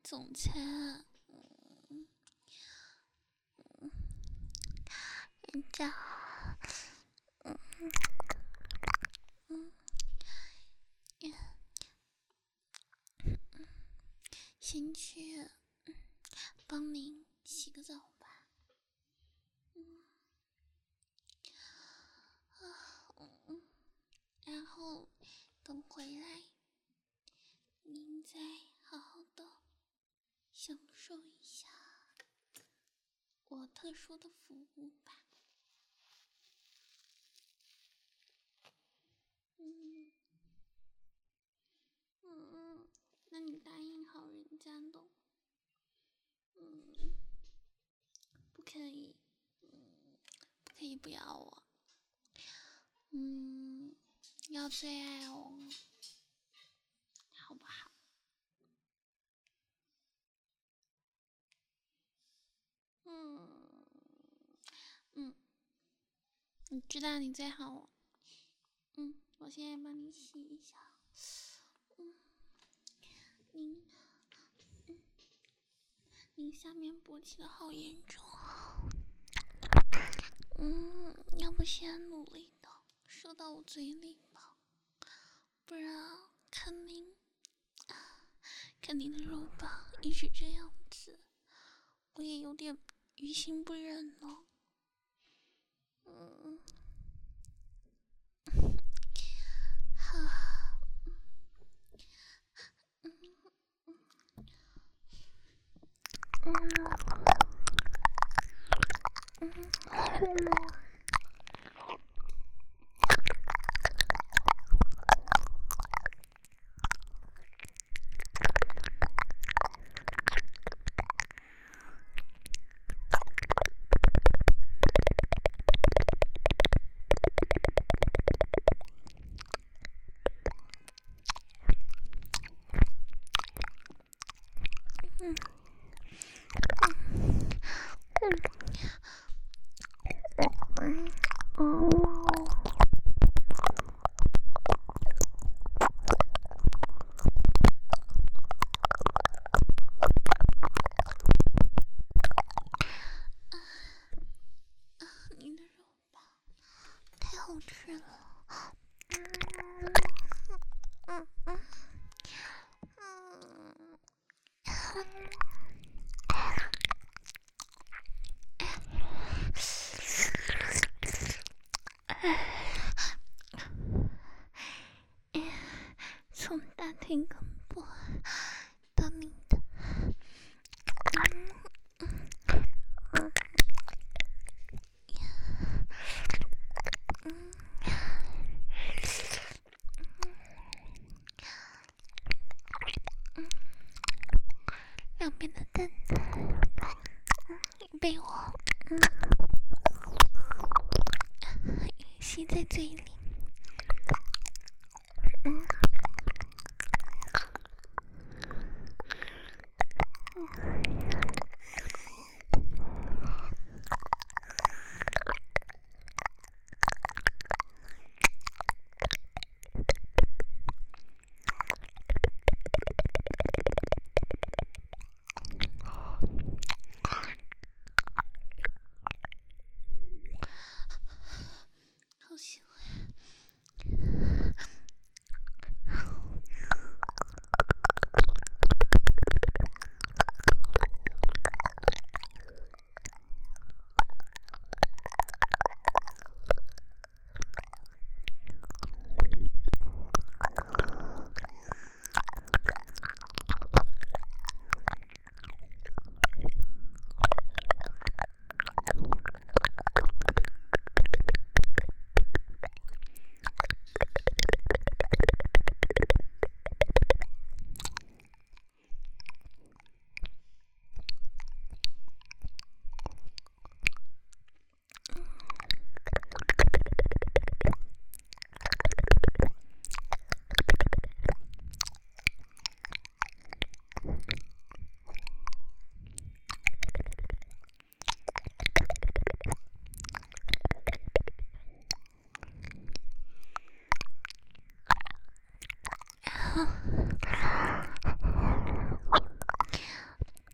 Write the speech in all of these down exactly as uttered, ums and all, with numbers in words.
总裁啊，嗯嗯，人家，嗯嗯，先去帮您洗个澡吧。嗯啊嗯，然后等回来，您再好好的享受一下我特殊的服务吧。嗯嗯，那你答应好人家的，嗯，不可以，嗯，不可以不要我，嗯，要最爱我，好不好？嗯嗯，你知道你最好我，嗯，我现在帮你洗一下，嗯，您，嗯，您下面勃起的好严重，嗯，要不先努力的射到我嘴里吧，不然看您，看您的肉棒一直这样子，我也有点于心不忍了。嗯，好，嗯嗯嗯嗯。嗯嗯嗯你的肉棒太好吃了，嗯嗯嗯嗯。从大腿根部到你的，嗯嗯嗯，两边的蛋被我嗯吸在嘴里，嗯好喜欢，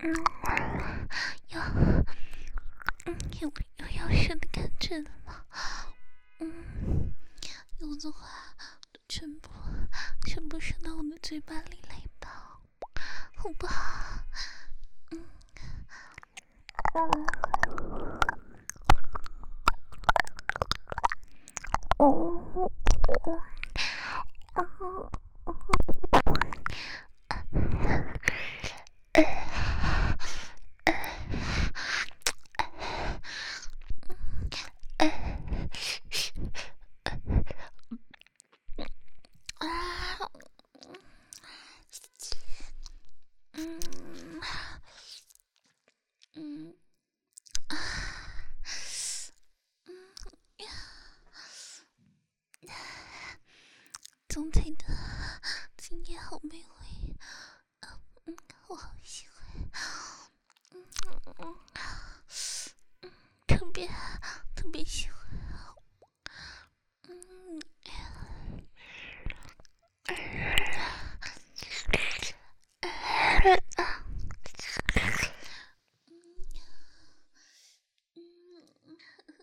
嗯，有，嗯，有有要射的感觉了吗？嗯，有的话，全部全部射到我的嘴巴里来吧，好不好？嗯，哦，哦，哦，哦，啊，嗯，嗯，啊，嗯，总体的今夜好美味，嗯，我好喜欢，嗯嗯嗯，特别特别喜欢，嗯，嗯，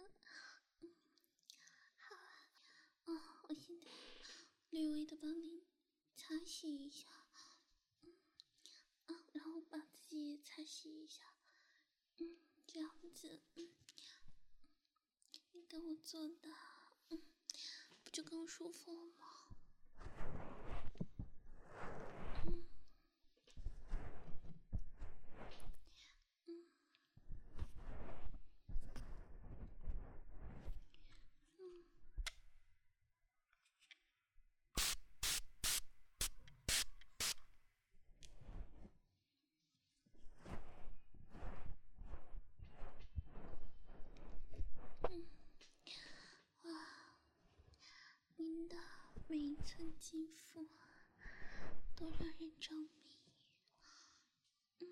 哦，我现在略微的帮你擦洗一下，嗯，啊，然后把自己也擦洗一下，嗯，这样子，嗯，你跟我做的，嗯，不就更舒服了吗？嗯嗯嗯。嗯，哇，您的每一寸肌肤都让人着迷。嗯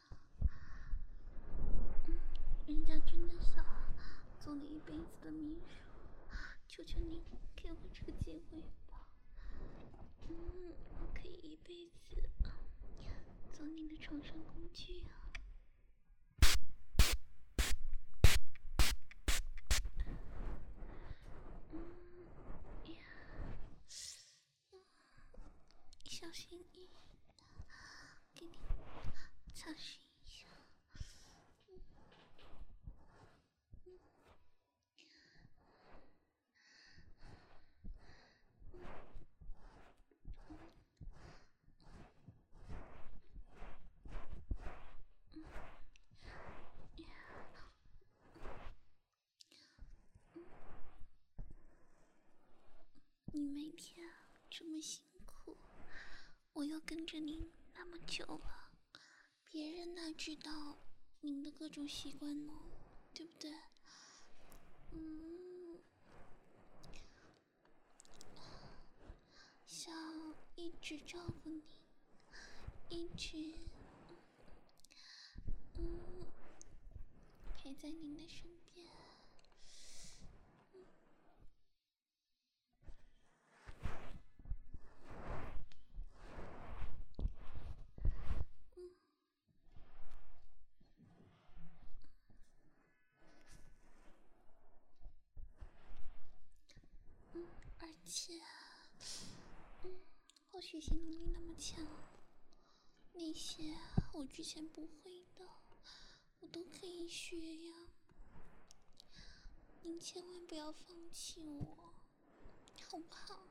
嗯，人家真的想做你一辈子的秘书，求求你给我这个机会吧。嗯，我可以一辈子做你的床上工具啊。嗯呀，嗯，小心翼翼的给你擦拭一下。嗯嗯嗯呀，嗯，你每天这么辛苦，我又跟着您那么久了，别人哪知道您的各种习惯呢？对不对？嗯，想一直照顾你，一直嗯陪在您的身边。嗯嗯，而且，嗯，我学习能力那么强，那些我之前不会的，我都可以学呀。您千万不要放弃我，好不好？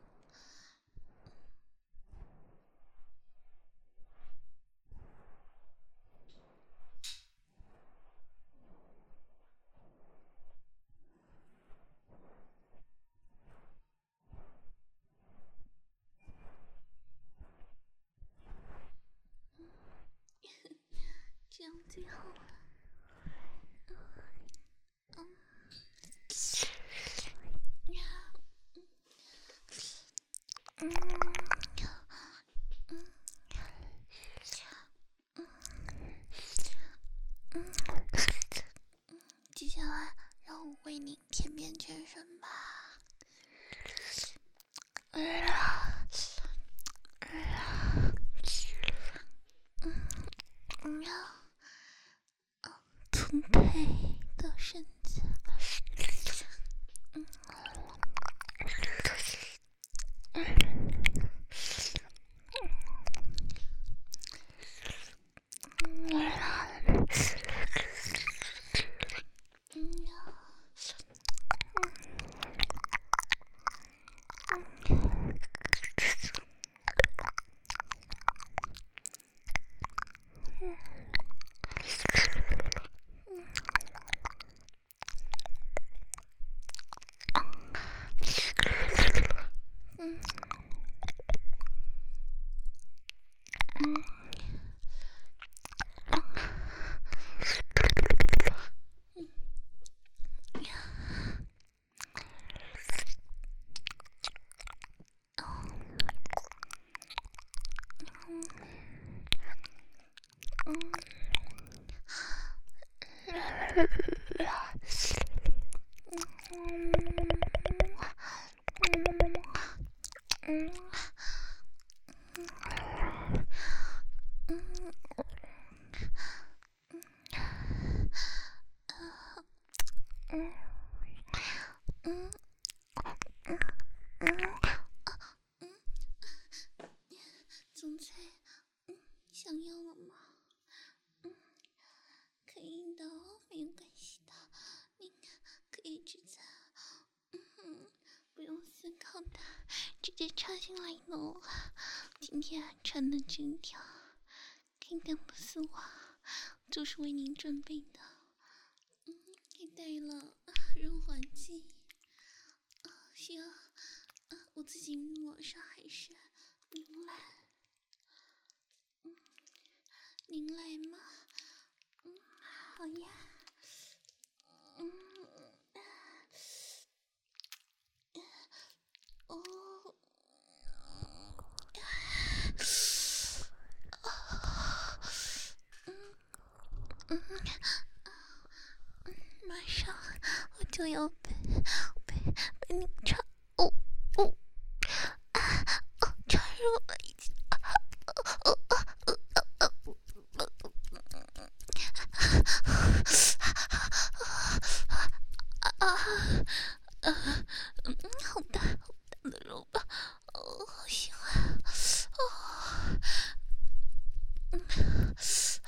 这样最好了。嗯，呀，嗯，嗯，嗯，接下来让我为你舔遍全身吧。嗯嗯呀， 丰沛的身子。嗯总裁，嗯，想要了吗？嗯，可以的，没有关系的，你可以直接，嗯，不用思考的，直接插进来喽。今天穿的这条看看不丝袜，就是为您准备的，嗯，还带了润滑剂，啊，需要啊我自己抹上还是您来？嗯，您来吗？嗯，好呀。嗯，哦，嗯嗯，马上我就要被被被你插哦哦啊哦插入了已经。啊，呃，嗯，好大好大的肉吧，哦，好喜欢，哦，嗯，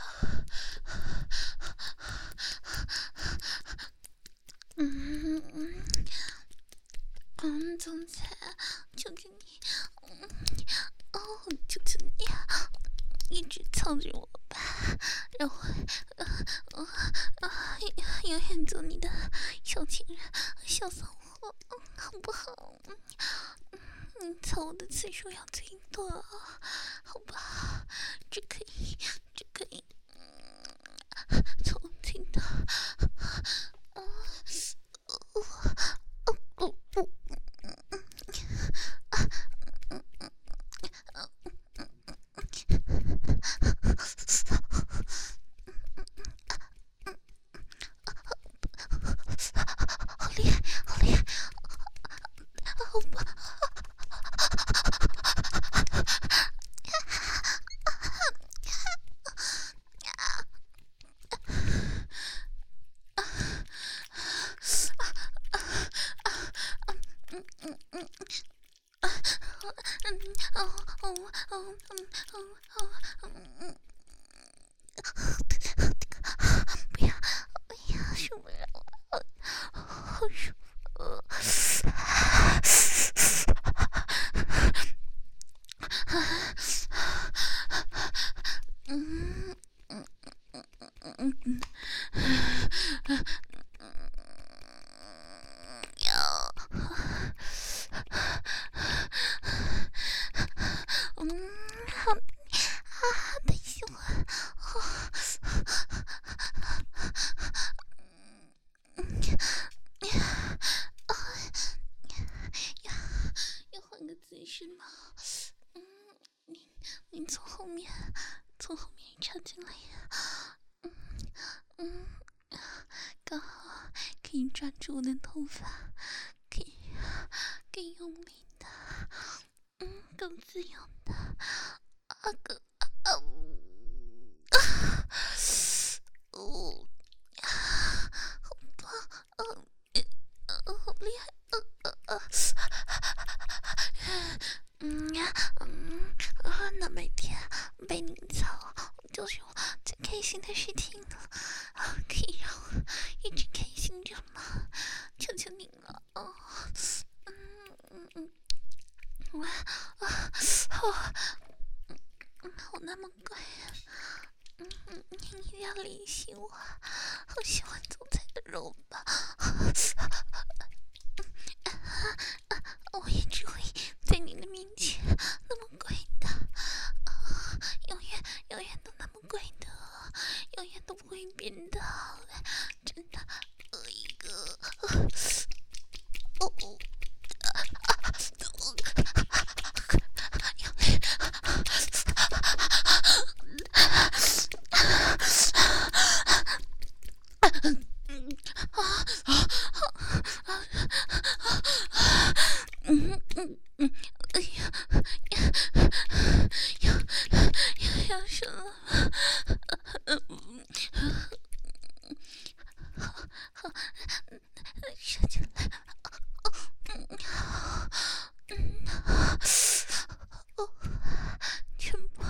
嗯嗯嗯，总裁，求求你，嗯，哦，求求你，一直操着我吧，让我，呃呃呃，永远做你的小情人、小骚货，嗯，好不好？嗯，你操我的次数要最多，好吧？只可以，只可以，嗯，操最多，啊，哦，哦不不，嗯嗯嗯嗯好厉害，好厉害，好吧。嗯嗯嗯嗯哦哦哦嗯哦哦嗯嗯，不要不要受不了了，好舒服。嗯嗯嗯嗯嗯嗯，要，嗯，好，啊，太喜欢，要要换个姿势吗？嗯，你你从后面从后面插进来呀，嗯嗯，刚好可以抓住我的头发，可以更用力的，嗯，更自由的，啊更啊呜啊哦心的事情了，可以让我一直开心着吗？求求您了，哦，嗯嗯嗯，我啊哦，嗯，我那么乖，嗯嗯，您一定要理性我，好喜欢总裁的肉吧。我也只会在你的面前那么乖的，啊，永远永远都那么乖的，永远都不会变的，真的，呃一个，哦哦，嗯嗯嗯，哎呀呀，要要要生了，嗯嗯，好好，说起来，嗯嗯，哦，全部，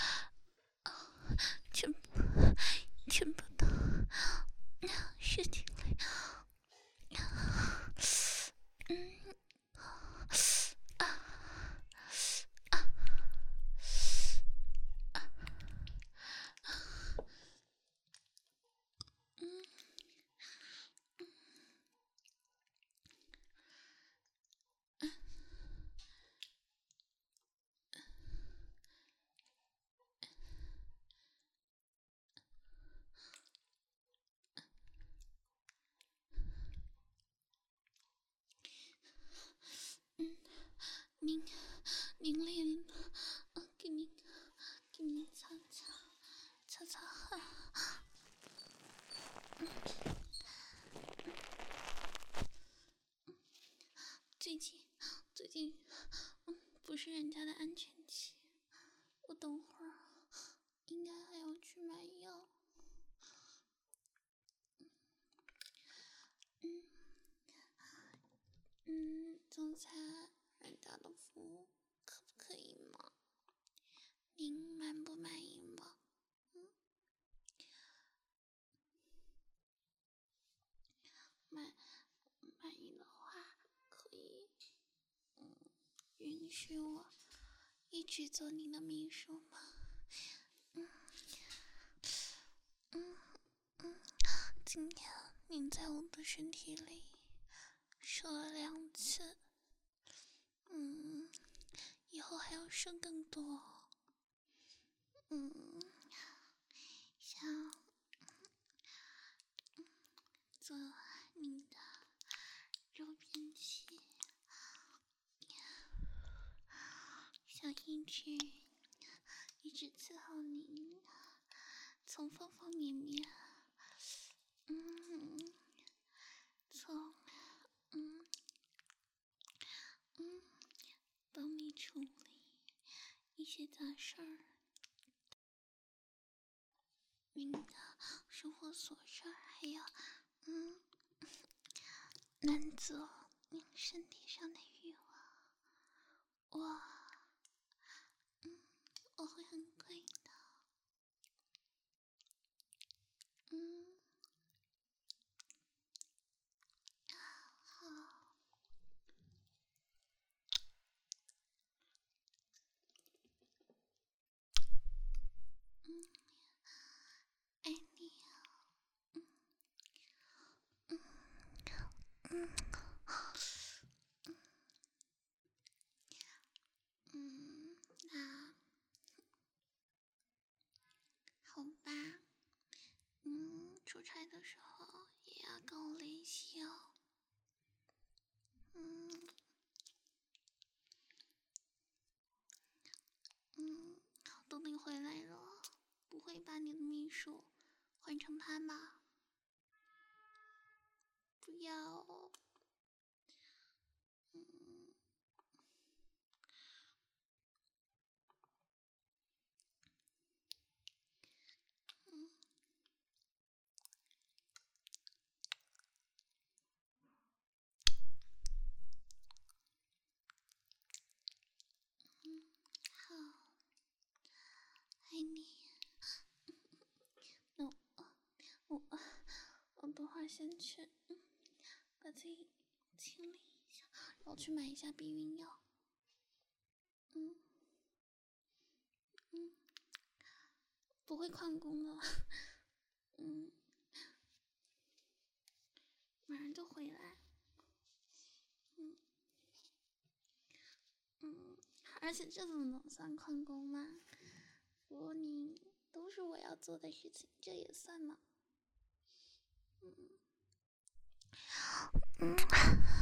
全部，全部都说起来，嗯啊啊，嗯。嗯，您您累了，呃，给您给您擦擦擦擦汗。最近最近，嗯，不是人家的安全期，我等会儿应该还要去买药。嗯嗯，总裁，人家的服务可不可以吗？您满不满意吗？嗯，满满意的话，可以，嗯，允许我一直做您的秘书吗？嗯嗯嗯，今天您在我的身体里射了两次，嗯，以后还要射更多，嗯，想做你的肉便器，想一直一直伺候您，从方方面面，嗯，从嗯嗯帮你处理一些杂事儿，您的生活琐事儿，还有嗯满足您身体上的欲望，我嗯我会很乖的，嗯，好，嗯，爱你，嗯嗯嗯，那好吧，嗯，出差的时候也要跟我联系哦，嗯嗯，等你回来了，不会把你的秘书换成他吧？不要哦，嗯嗯嗯，好，爱你。 儿先去，嗯，把自己清理一下，然后去买一下避孕药。嗯嗯，不会旷工了，嗯，马上就回来。嗯嗯，而且这怎么能算旷工嘛？如果你都是我要做的事情，这也算吗？嗯嗯。